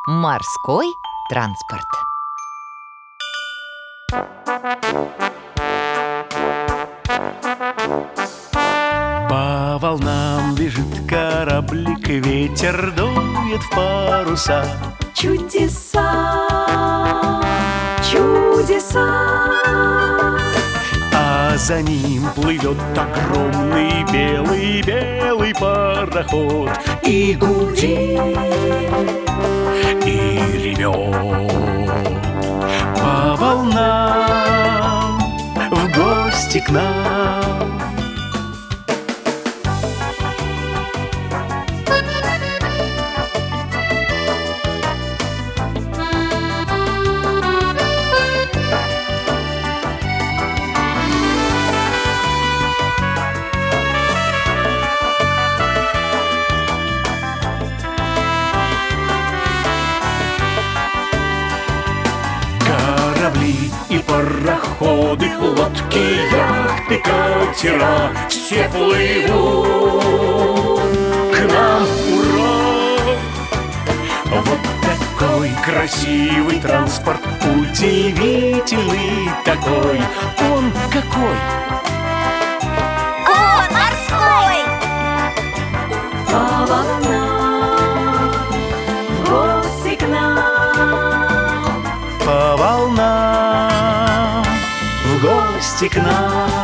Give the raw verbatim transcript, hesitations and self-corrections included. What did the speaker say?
Морской транспорт. По волнам бежит кораблик, ветер дует в паруса. Чудеса, чудеса. А за ним плывет огромный белый-белый пароход. И гудит, и ревет по волнам в гости к нам. Корабли и пароходы, лодки, яхты, катера — все плывут к нам, ура! Вот такой красивый транспорт, удивительный такой. Он какой? Он морской! по волнам в гости к нам. По волнам в гости к нам.